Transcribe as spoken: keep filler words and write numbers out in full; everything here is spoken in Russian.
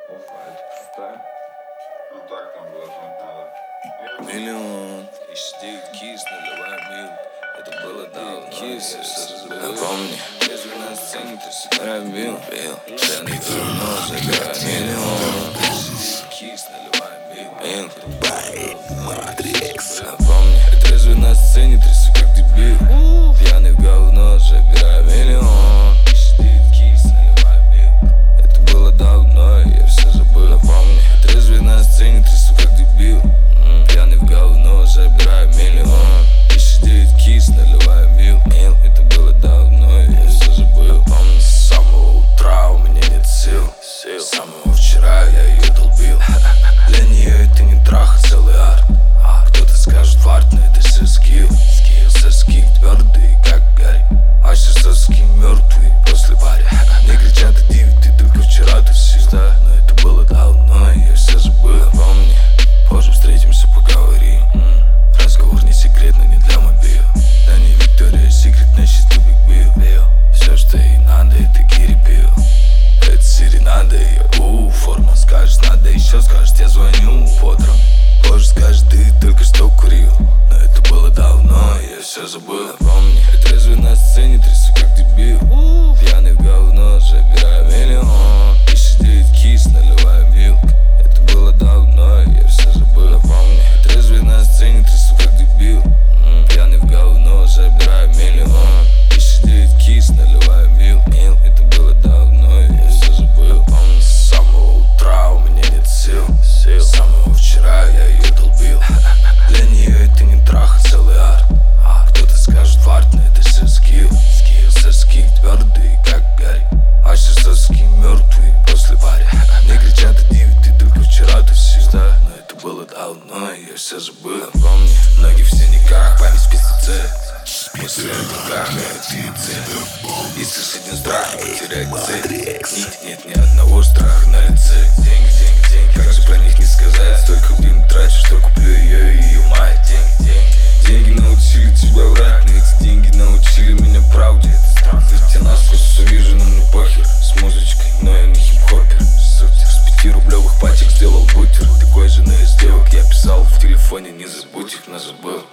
Опа, это пустая. Ну так там глотнуть надо. Миллион, еще девять кис, наливай мил. Это было давно, кис, я все забыл. Напомни, если на сцене ты всегда бил, бил. Пьяный давно, забирай миллион. Кис, наливай мил. Мил, Матрикс. Напомни, трезвый на сцене, трясу как дебил. Пьяный в говно, забирай миллион. Еще девять кис, наливай мил. Это было давно, я все забыл. Напомни, трезвый на сцене, трясу как дебил. Пьяный в говно, забирай миллион. Еще девять кис, наливай мил. Это было давно, я все забыл. Помню, с самого утра у меня нет сил. С самого вчера я ее долбил. Для нее это не трах, а целый арт. Кто-то скажет фарт, но это все скилл. Соски твердые, как Гарри. А все соски мертвые после пари. Мне кричат девять, ты только вчера ты все. Но это было давно, я все забыл. Помни, позже встретимся, поговорим. Разговор не секретно, не для мобил. Да не Виктория Секрет, на счастью Биг Билл. Все, что ей надо, это Кири Пил. Это серенада, ее у форма. Скажешь, надо еще, скажет, я звоню утром. Позже скажет, ты только что курил. Но это было давно, я все забыл. Помни, я трезвый на сцене, трясу как дебил. Пьяный в говно, забирай миллион. Еще девять кис, наливай милк. Это было давно, я все забыл. Помни, я трезвый на сцене, трясу как дебил. Пьяный в говно, забирай миллион. Еще девять кис, наливай милк. Это было давно, я все забыл. Помни, с самого утра у меня нет сил. С самого вчера я ее долбил. Для нее это не трах, а целый арт. Кто-то скажет фарт, но это все скилл. Соски твердые, как Гарри. А все соски мертвые после пари. Мне кричат девять, ты только вчера ты все. Но это было давно, я все забыл. Помни, ноги в синяках, память в пестицид. Мысли в руках, и слышит один страх, потерять цель. Нет, нет ни одного страха на лице. Деньги, деньги, деньги, как же про них не сказать. Столько блин трачу, что куплю ее и ее мать. Деньги, деньги, деньги научили тебя врать. Но эти деньги научили меня правде. Это странно, ведь я насквозь увижу, но мне похер. С музычкой, но я не хип-хоппер. С пятирублевых пачек сделал бутер. Такой же, но из девок я писал в телефоне, не забудь их, но забыл.